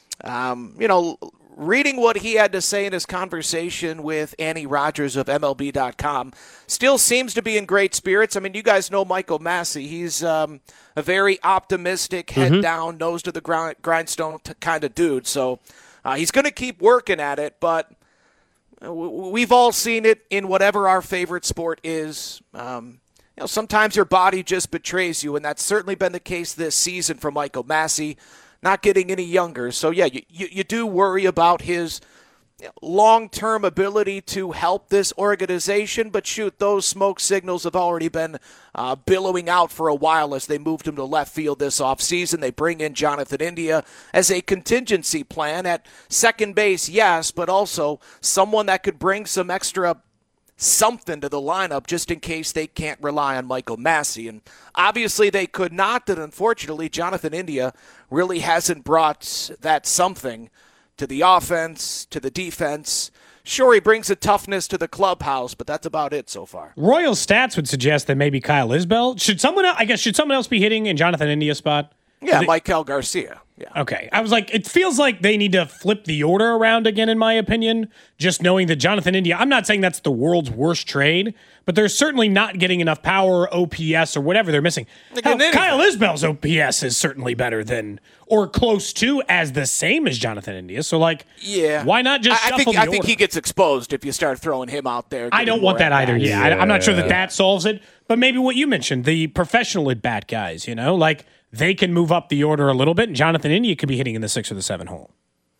Reading what he had to say in his conversation with Annie Rogers of MLB.com, still seems to be in great spirits. I mean, you guys know Michael Massey. He's a very optimistic, head down, nose to the grindstone kind of dude. So he's going to keep working at it, but we've all seen it in whatever our favorite sport is. Sometimes your body just betrays you, and that's certainly been the case this season for Michael Massey. Not getting any younger. So, you do worry about his long-term ability to help this organization, but shoot, those smoke signals have already been billowing out for a while as they moved him to left field this offseason. They bring in Jonathan India as a contingency plan at second base, yes, but also someone that could bring some extra something to the lineup just in case they can't rely on Michael Massey. And obviously they could not, and unfortunately Jonathan India really hasn't brought that something to the offense, to the defense. Sure, he brings a toughness to the clubhouse, but that's about it so far. Royal stats would suggest that maybe Kyle Isbell. Should someone else be hitting in Jonathan India's spot? Yeah, Maikel Garcia. Yeah. Okay. I was like, it feels like they need to flip the order around again, in my opinion, just knowing that Jonathan India, I'm not saying that's the world's worst trade, but they're certainly not getting enough power, OPS, or whatever they're missing. Kyle Isbell's OPS is certainly better than, or close to, as the same as Jonathan India. So, why not just shuffle the order? I think he gets exposed if you start throwing him out there. I don't want that either. Yeah, I'm not sure that solves it. But maybe what you mentioned, the professional at-bat guys, they can move up the order a little bit, and Jonathan India could be hitting in the 6 or the 7 hole.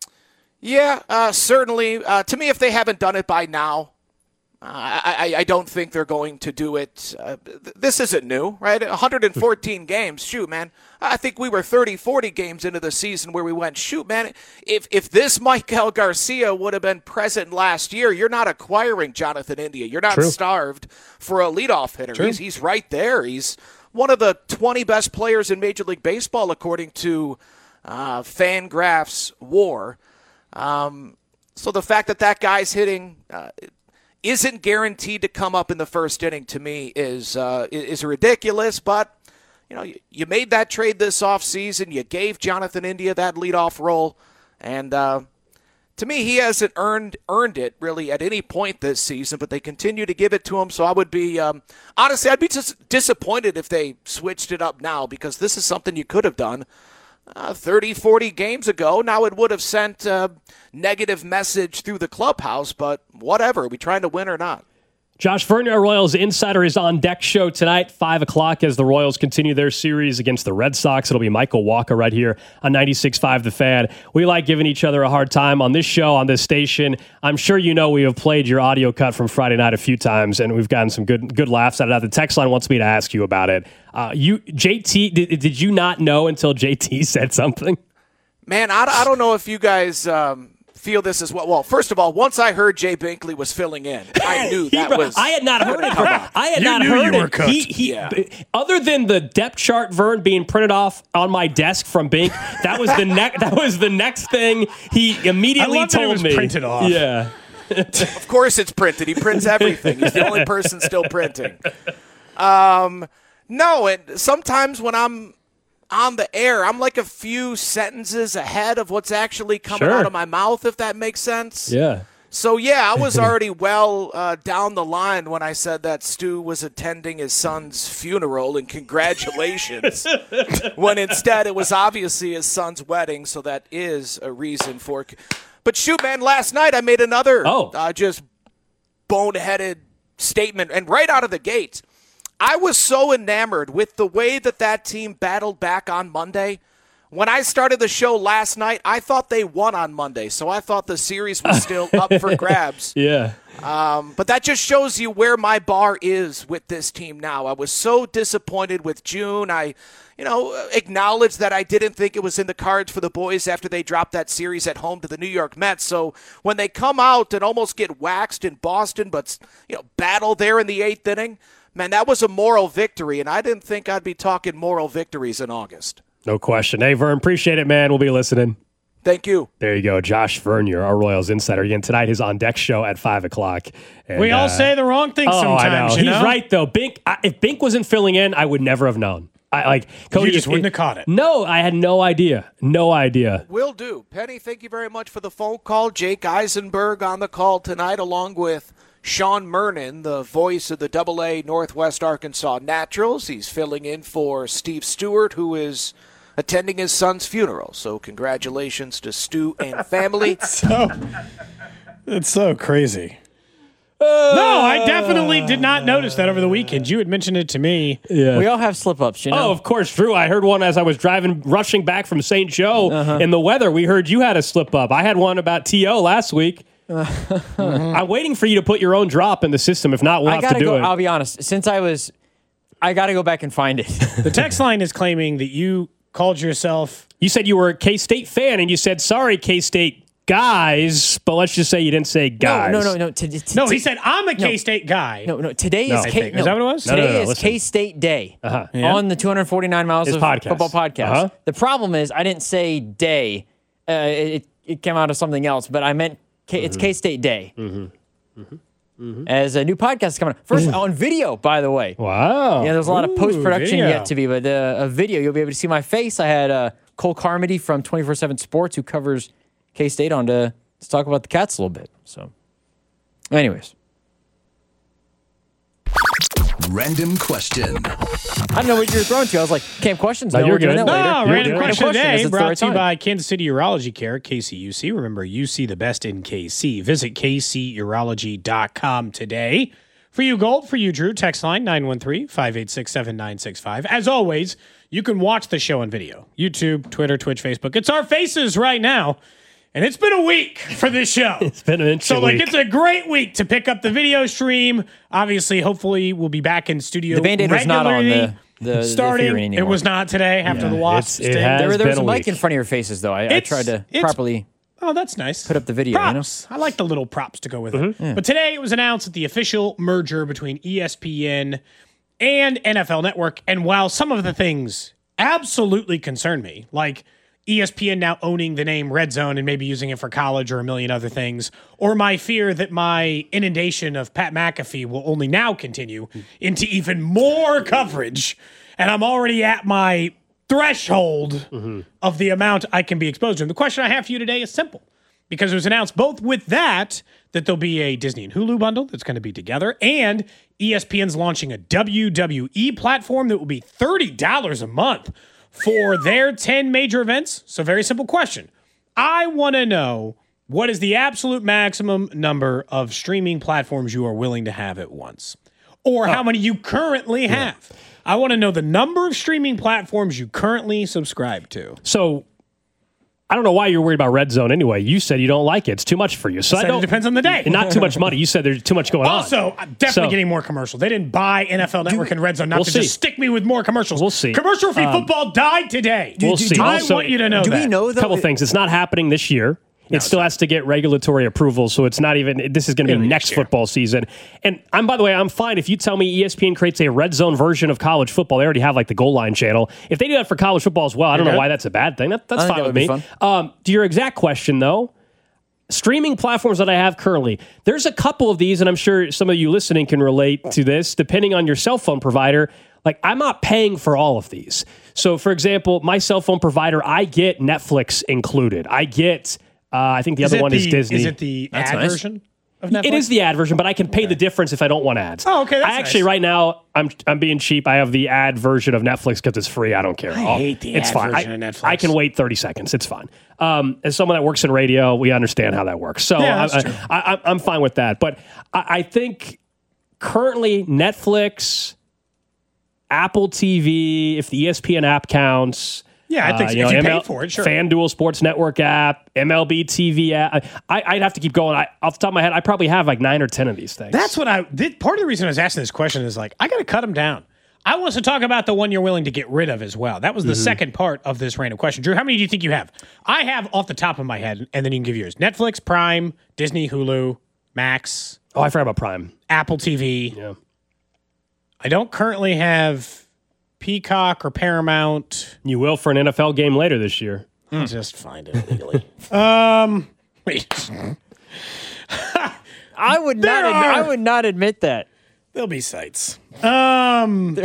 Yeah, certainly. To me, if they haven't done it by now, I don't think they're going to do it. This isn't new, right? 114 games. Shoot, man. I think we were 30, 40 games into the season where we went, shoot, man, if this Maikel Garcia would have been present last year, you're not acquiring Jonathan India. You're not starved for a leadoff hitter. He's right there. He's one of the 20 best players in Major League Baseball, according to Fangraphs WAR. So the fact that guy's hitting isn't guaranteed to come up in the first inning, to me, is ridiculous. But you made that trade this offseason. You gave Jonathan India that leadoff role, and to me, he hasn't earned it really at any point this season, but they continue to give it to him. So I would be, honestly, I'd be just disappointed if they switched it up now, because this is something you could have done 30, 40 games ago. Now it would have sent a negative message through the clubhouse, but whatever. Are we trying to win or not? Josh Vernier, Royals Insider, is on deck show tonight, 5 o'clock, as the Royals continue their series against the Red Sox. It'll be Michael Walker right here on 96.5 The Fan. We like giving each other a hard time on this show, on this station. I'm sure you know we have played your audio cut from Friday night a few times, and we've gotten some good laughs out of that. The text line wants me to ask you about it. JT, did you not know until JT said something? Man, I don't know if you guys feel this as well. Well, first of all, once I heard Jay Binkley was filling in, I knew that was. I had not heard it. I had You not knew heard you were it. cooked. Other than the depth chart, Vern, being printed off on my desk from Bink, that was the That was the next thing he immediately I love that told it was me. printed off. Yeah. Of course it's printed. He prints everything. He's the only person still printing. No, and sometimes when I'm on the air, I'm like a few sentences ahead of what's actually coming out of my mouth, if that makes sense. Yeah. So, yeah, I was already well down the line when I said that Stu was attending his son's funeral, and congratulations, when instead it was obviously his son's wedding, so that is a reason for it. But shoot, man, last night I made another just boneheaded statement, and right out of the gate, I was so enamored with the way that team battled back on Monday. When I started the show last night, I thought they won on Monday, so I thought the series was still up for grabs. Yeah. But that just shows you where my bar is with this team now. I was so disappointed with June. I acknowledged that I didn't think it was in the cards for the boys after they dropped that series at home to the New York Mets. So when they come out and almost get waxed in Boston, but battle there in the 8th inning, man, that was a moral victory, and I didn't think I'd be talking moral victories in August. No question. Hey, Vern, appreciate it, man. We'll be listening. Thank you. There you go. Josh Vernier, our Royals Insider. Again, tonight, his On Deck show at 5 o'clock. And, we all say the wrong thing sometimes. I know. You know? He's right, though. Bink. If Bink wasn't filling in, I would never have known. Cody, You just wouldn't have caught it. No, I had no idea. No idea. Will do. Penny, thank you very much for the phone call. Jake Eisenberg on the call tonight, along with Sean Mernon, the voice of the AA Northwest Arkansas Naturals. He's filling in for Steve Stewart, who is attending his son's funeral. So congratulations to Stu and family. It's so crazy. No, I definitely did not notice that over the weekend. You had mentioned it to me. Yeah. We all have slip-ups, you know? Oh, of course, Drew. I heard one as I was rushing back from St. Joe in the weather. We heard you had a slip-up. I had one about T.O. last week. I'm waiting for you to put your own drop in the system. If not, we'll have to do it. I'll be honest. I got to go back and find it. The text line is claiming that you called yourself. You said you were a K-State fan, and you said, sorry, K-State guys, but let's just say you didn't say guys. No. No, he said, I'm a K-State guy. No. Today is Is that what it was? Today is listen. K-State Day Yeah. on the 249 Miles His of podcast. Football podcast. The problem is I didn't say day. It came out of something else, but I meant it's K-State Day. As a new podcast is coming out. First, on video, by the way. Wow. Yeah, there's a lot of post-production video. yet to be, but a video, you'll be able to see my face. I had Cole Carmody from 24/7 Sports, who covers K-State, on to talk about the Cats a little bit. So, anyways. Random question. I don't know what you were throwing to. I was like, Camp Questions. No, No, you're we're doing good. that later. No, You're random good. question today It's the brought right to you time. by Kansas City Urology Care, KCUC. Remember, UC, the best in KC. Visit kcurology.com today. For you, Gold. For you, Drew. Text line 913-586-7965. As always, you can watch the show on video. YouTube, Twitter, Twitch, Facebook. It's our faces right now. And it's been a week for this show. It's been an interesting week. It's a great week to pick up the video stream. Obviously, hopefully, we'll be back in studio The Band-Aid was not on the starting. theory anymore. It was not today after the Wasps. it did. has There been was a a mic week. in front of your faces, though. I tried to properly Oh, that's nice. put up the video. Props. I like the little props to go with it. But today it was announced that the official merger between ESPN and NFL Network. And while some of the things absolutely concern me, like ESPN now owning the name Red Zone and maybe using it for college or a million other things, or my fear that my inundation of Pat McAfee will only now continue into even more coverage, and I'm already at my threshold of the amount I can be exposed to. And the question I have for you today is simple, because it was announced both with that there'll be a Disney and Hulu bundle that's going to be together, and ESPN's launching a WWE platform that will be $30 a month for their 10 major events. So very simple question. I want to know What is the absolute maximum number of streaming platforms you are willing to have at once? Or how many you currently have? I want to know the number of streaming platforms you currently subscribe to. So I don't know why you're worried about Red Zone anyway. You said you don't like it. It's too much for you. So It depends on the day. Not too much money. You said there's too much going on. Also, I'm definitely getting more commercials. They didn't buy NFL Network and Red Zone not to just stick me with more commercials. We'll see. Commercial-free football died today. We'll see. I Also, want you to know Do that. we know A couple things. It's not happening this year. It still has to get regulatory approval, so it's not even. This is going to be next football season. And by the way, I'm fine if you tell me ESPN creates a Red Zone version of college football. They already have like the Goal Line channel. If they do that for college football as well, I don't know why that's a bad thing. That's think fine that with would me. be fun. To your exact question, though, streaming platforms that I have currently, there's a couple of these, and I'm sure some of you listening can relate to this. Depending on your cell phone provider, like I'm not paying for all of these. So, for example, my cell phone provider, I get Netflix included. I get. I think the other one is Disney. Is it the ad version of Netflix? It is the ad version, but I can pay the difference if I don't want ads. Oh, okay, that's I actually nice. right now I'm being cheap. I have the ad version of Netflix because it's free. I don't care. I hate the it's ad fine. version of Netflix. I can wait 30 seconds. It's fine. As someone that works in radio, we understand how that works. So Yeah, that's true. I'm fine with that. But I think currently Netflix, Apple TV, if the ESPN app counts. Yeah, I think so. If you pay for it, sure. FanDuel Sports Network app, MLB TV app. I'd have to keep going. Off the top of my head, I probably have like 9 or 10 of these things. That's what part of the reason I was asking this question is like, I got to cut them down. I want us to talk about the one you're willing to get rid of as well. That was the second part of this random question. Drew, how many do you think you have? I have off the top of my head, and then you can give yours. Netflix, Prime, Disney, Hulu, Max. Oh, I forgot about Prime. Apple TV. Yeah. I don't currently have Peacock or Paramount. You will for an NFL game later this year. I'll just find it legally. Wait. I would not admit that. There'll be sites. Yeah.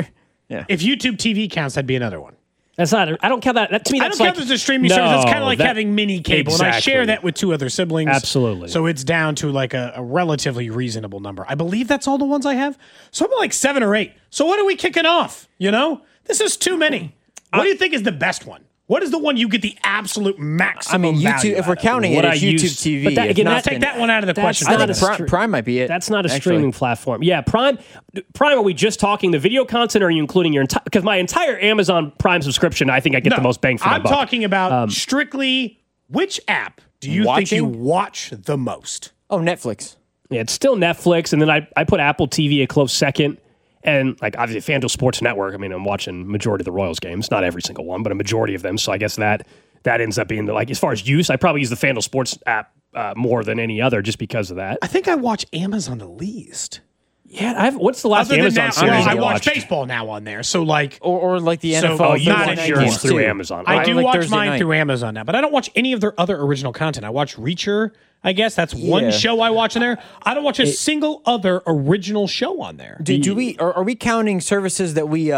If YouTube TV counts, that'd be another one. That's not. I don't count that. To me, I that's don't like count as a streaming service. It's kind of like having mini cable, and I Exactly. share that with 2 other siblings. Absolutely. So it's down to like a relatively reasonable number. I believe that's all the ones I have. So I'm like 7 or 8. So what are we kicking off? You know, this is too many. What do you think is the best one? What is the one you get the absolute maximum? I mean, value YouTube. If we're out of? counting What it I as YouTube use- TV, but that- if again, not, that's- Take that one out of the question. I for think a minute. Prime might be it. That's not a actually. streaming platform. Yeah, Prime. Are we just talking the video content, or are you including your entire? Because my entire Amazon Prime subscription, I think I get the most bang for my I'm buck. talking about strictly which app do you think you Watching? watch the most? Oh, Netflix. Yeah, it's still Netflix, and then I put Apple TV a close second. And like obviously FanDuel Sports Network. I mean, I'm watching majority of the Royals games, not every single one, but a majority of them. So I guess that ends up being as far as use, I probably use the FanDuel Sports app more than any other, just because of that. I think I watch Amazon the least. Yeah, what's the last Other than Amazon now, series I you watch watched? baseball now on there. So like, Or like the So- NFL. Oh, you Thursday watch night yours games, through too. Amazon. I do like watch Thursday mine night. through Amazon now, but I don't watch any of their other original content. I watch Reacher. I guess that's one Yeah. show I watch in there. I don't watch a single other original show on there. Do we are we counting services that we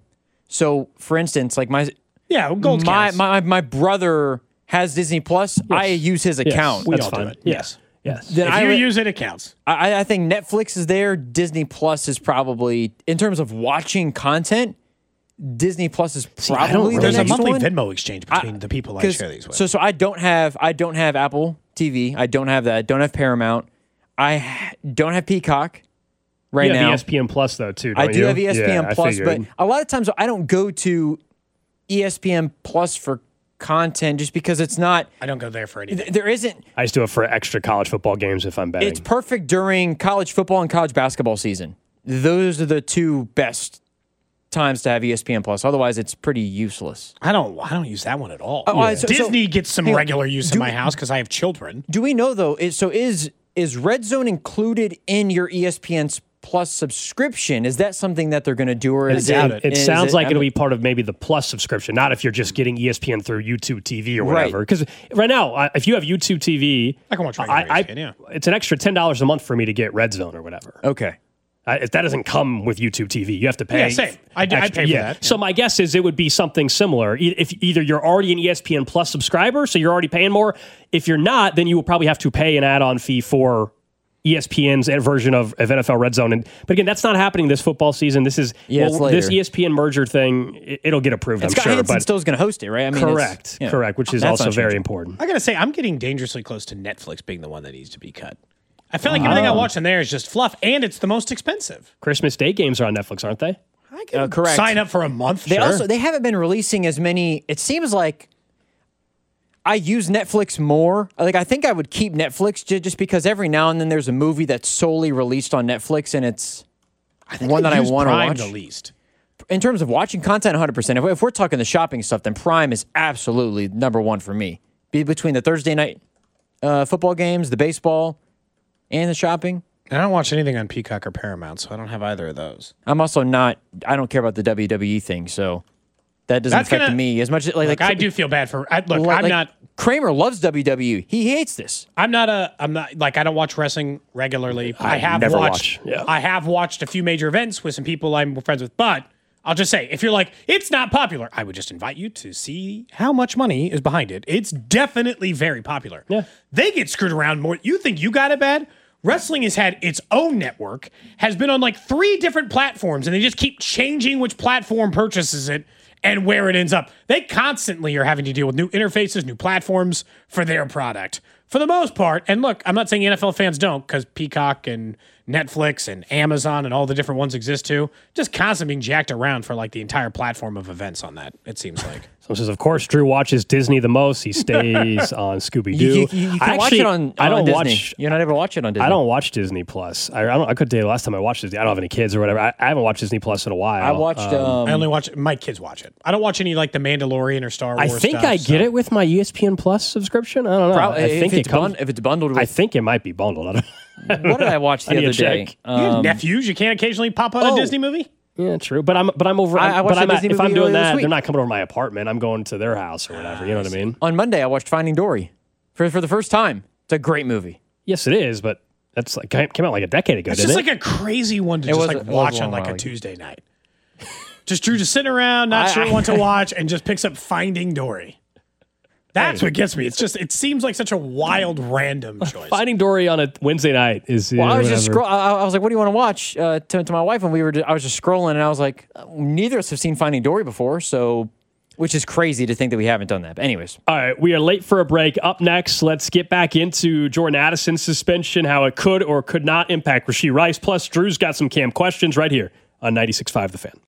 so for instance, like my Gold counts. my brother has Disney Plus. I use his account. we That's all do fine. it. Yes. Yes. Then If I you would- use it, it counts. I think Netflix is there. Disney Plus is probably, in terms of watching content, Disney Plus is I don't probably the really- There's a next monthly one. Venmo exchange between the people I 'Cause- share these with. So I don't have Apple TV. I don't have that. I don't have Paramount. Don't have Peacock right You have now. ESPN Plus though too. I don't do you? have ESPN Yeah, I Plus, but figured. a lot of times I don't go to ESPN Plus for content just because it's not. I don't go there for anything. There isn't. I just do it for extra college football games if I'm betting. It's perfect during college football and college basketball season. Those are the 2 best times to have ESPN Plus. Otherwise, it's pretty useless. I don't use that one at all. So- Disney gets some hang on. regular use in my house because I have children. Do we know though? Is Red Zone included in your ESPN Plus subscription? Is that something that they're going to do, or is doubt it? it. It is sounds like I it'll mean, be part of maybe the Plus subscription, not if you're just getting ESPN through YouTube TV or Right. whatever. Because right now, if you have YouTube TV, I can watch regular ESPN, yeah. it's an extra $10 a month for me to get Red Zone or whatever. okay. If that doesn't come with YouTube TV, you have to pay. Yeah, same. I pay for that, yeah. So my guess is it would be something similar. If either you're already an ESPN Plus subscriber, so you're already paying more. If you're not, then you will probably have to pay an add-on fee for ESPN's version of NFL Red Zone. But again, that's not happening this football season. This is it's later. this ESPN merger thing. It'll get approved, I'm Scott sure. Hansen But still is going to host it, right? I mean, correct, which is That's also not very changing. important. I gotta say, I'm getting dangerously close to Netflix being the one that needs to be cut. I feel like everything I watch on there is just fluff, and it's the most expensive. Christmas Day games are on Netflix, aren't they? I can correct. sign up for a month. They haven't been releasing as many. It seems like I use Netflix more. Like, I think I would keep Netflix just because every now and then there's a movie that's solely released on Netflix, and it's one that I use want to Prime watch. the least. In terms of watching content, 100%. If we're talking the shopping stuff, then Prime is absolutely number one for me. Between the Thursday night football games, the baseball, and the shopping. I don't watch anything on Peacock or Paramount, so I don't have either of those. I'm also not. I don't care about the WWE thing, so that doesn't That's affect gonna- me as much. Like I do feel bad for. I'm like, not. Kramer loves WWE. He hates this. I'm not like, I don't watch wrestling regularly. I have never watched. watch, yeah. I have watched a few major events with some people I'm friends with, but I'll just say, if you're like, it's not popular, I would just invite you to see how much money is behind it. It's definitely very popular. Yeah. They get screwed around more. You think you got it bad? Wrestling has had its own network, has been on like 3 different platforms, and they just keep changing which platform purchases it and where it ends up. They constantly are having to deal with new interfaces, new platforms for their product. For the most part, and look, I'm not saying NFL fans don't, because Peacock and Netflix and Amazon and all the different ones exist too, just constantly being jacked around for like the entire platform of events on that, it seems like. So it says, of course, Drew watches Disney the most. He stays on Scooby-Doo. You can watch it on I don't Disney. watch. You're not able to watch it on Disney. I don't watch Disney Plus. I couldn't tell you the last time I watched Disney. I don't have any kids or whatever. I haven't watched Disney Plus in a while. I watched. I only watch, my kids watch it. I don't watch any like The Mandalorian or Star I Wars think stuff, I get it with my ESPN Plus subscription. I don't know. I think if, it comes. if it's bundled with. I think it might be bundled. I don't What did I watch the I need other to day? check. You have nephews, you can't occasionally pop on a Disney movie? Yeah, true. But I'm over. I watched but I'm a Disney if I'm movie doing earlier this that, week. they're not coming over to my apartment. I'm going to their house or whatever. You know what I mean? On Monday, I watched Finding Dory for the first time. It's a great movie. Yes, it is. But that's like came out like a decade ago. It's didn't just it? like a crazy one to It just was- like it was watch a on long like a while. Tuesday night. Just Drew just sitting around, not sure what to watch, and just picks up Finding Dory. That's what gets me. It's just, it seems like such a wild, random choice. Finding Dory on a Wednesday night is. Well, I was just whatever. I was like, "What do you want to watch?" To my wife, and I was just scrolling, and I was like, "Neither of us have seen Finding Dory before, so." Which is crazy to think that we haven't done that. But anyways. All right, we are late for a break. Up next, let's get back into Jordan Addison's suspension, how it could or could not impact Rashee Rice. Plus, Drew's got some Cam questions right here on 96.5 The Fan.